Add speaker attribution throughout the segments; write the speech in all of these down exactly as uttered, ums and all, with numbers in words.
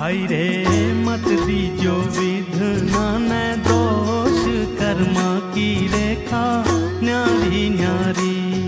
Speaker 1: भाई रे मत दीजो विधना ने दोष कर्मा की रेखा न्यारी न्यारी।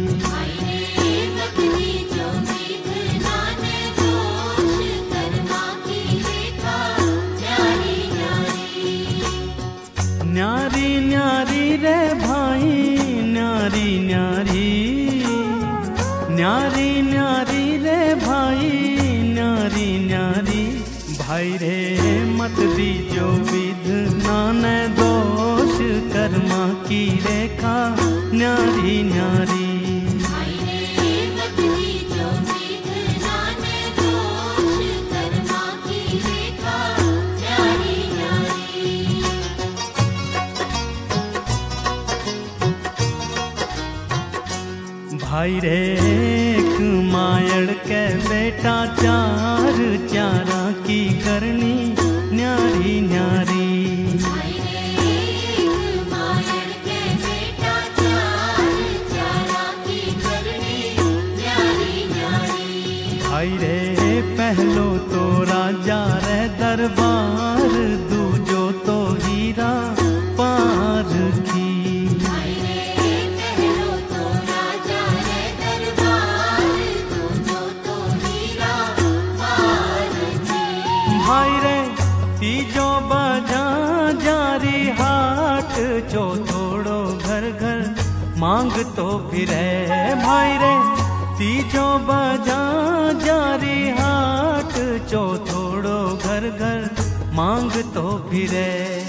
Speaker 1: न्यारी न्यारी रे भाई न्यारी न्यारी, न्यारी न्यारी रे भाई न्यारी न्यारी। भाई रे मत दीजो विधना ने दोष कर्मा की रेखा न्यारी न्यारी। भाई रे एक मायड़ के बेटा चार चारा की करनी न्यारी न्यारी। भाई रे एक मायड़ के बेटा चार चारा की करनी न्यारी न्यारी। भाई रे पहलो तो राजा रे दरबार दूजो तो हीरा पार की। भाई रे तीजो बजा जारी हाट चो थोड़ो घर घर मांग तो फिरे। भाई रे तीजो बजा जारी हाट चो थोड़ो घर घर मांग तो फिरे।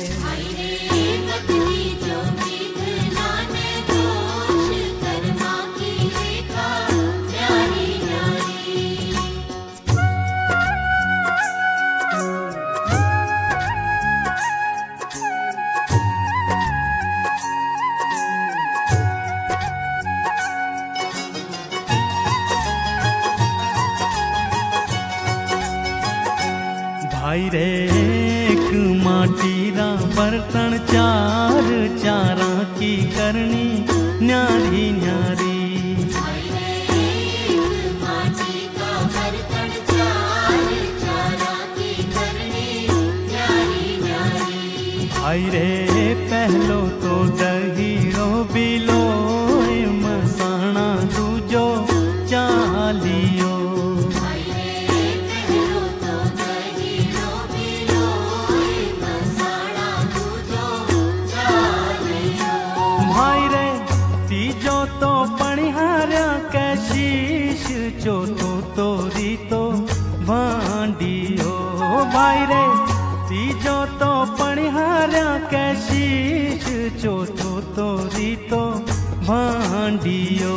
Speaker 1: भाई रे एक माटीरा बर्तन चार चारा की करनी न्यारी न्यारी। भाई रे एक माटी का बर्तन चार चारा की करनी न्यारी न्यारी। भाई रे पहलो तो दहीड़ो बिलो मसाना दूजो चालियो। भाई रे तीजो तो पणिहार्या के शीश चौथो तोरी तो भांडियो। भाई रे तीजो तो पणिहार्या के शीश चौथो तोरी तो भांडियो।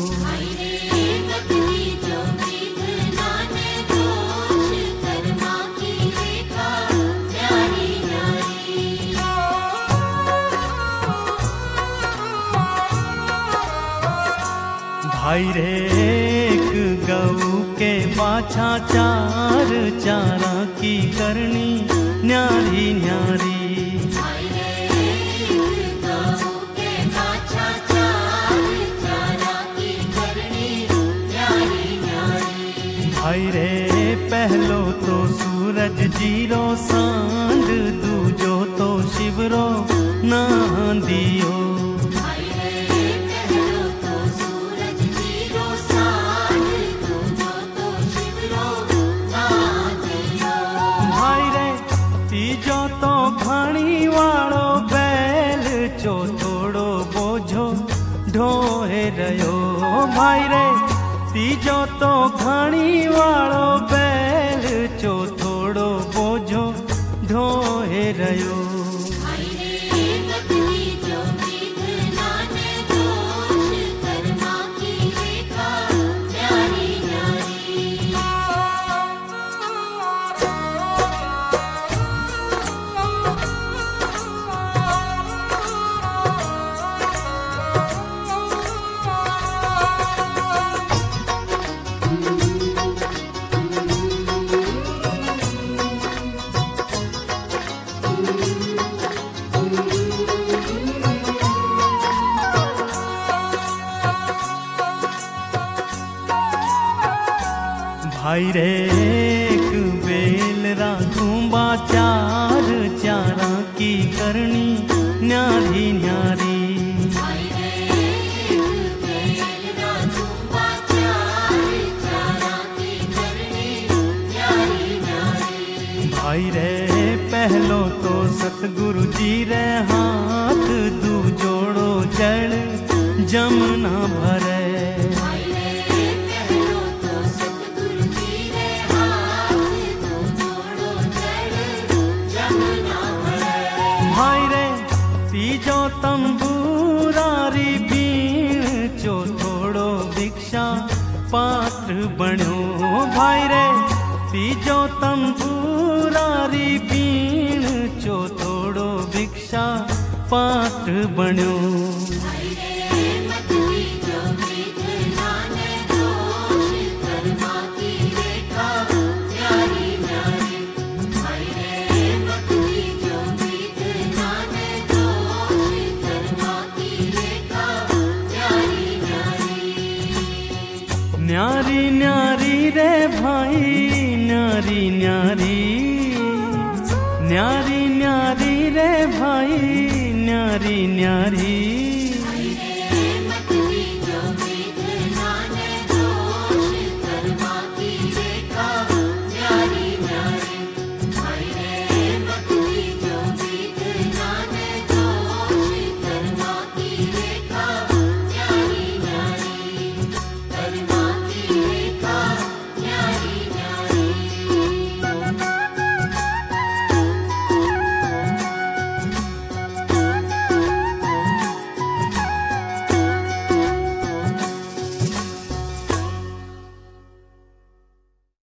Speaker 1: भाई रे एक गऊ के बाछा चार चारा की करनी न्यारी न्यारी। भाई रे एक गऊ के बाछा चार चारा की करनी न्यारी न्यारी। भाई रे पहलो तो सूरज जीरो सांड दूजो तो शिवरो नांदियो। तीजो तो घाणी वालो बैल चो थोड़ो बोझो ढोए रयो। भाई रे तीजो तो घाणी वालो बैल चो थोड़ो बोझो ढोए रयो। भाई रे एक बेल राखू भाई रे पहलो तो सतगुरु जी रे हाथ दू जोड़ो जल जमुना भरे।
Speaker 2: भाई रे पहलो तो सतगुरु जी रे हाथ दू जोड़ो जल जमुना भरे।
Speaker 1: भाई रे तीजो तंबूरारी बीण चौथोड़ो भिक्षा पात्र बन्यो। भाई रे तीजो तंबूरारी बीण चौथोड़ो भिक्षा पात्र बन्यो।
Speaker 2: भाई रे मत दीजो विधना ने दोष कर्मा की रेखा न्यारी न्यारी। भाई रे मत दीजो विधना ने दोष कर्मा की रेखा न्यारी न्यारी।
Speaker 1: न्यारी न्यारी रे भाई न्यारी न्यारी, न्यारी न्यारी रे भाई न्यारी न्यारी।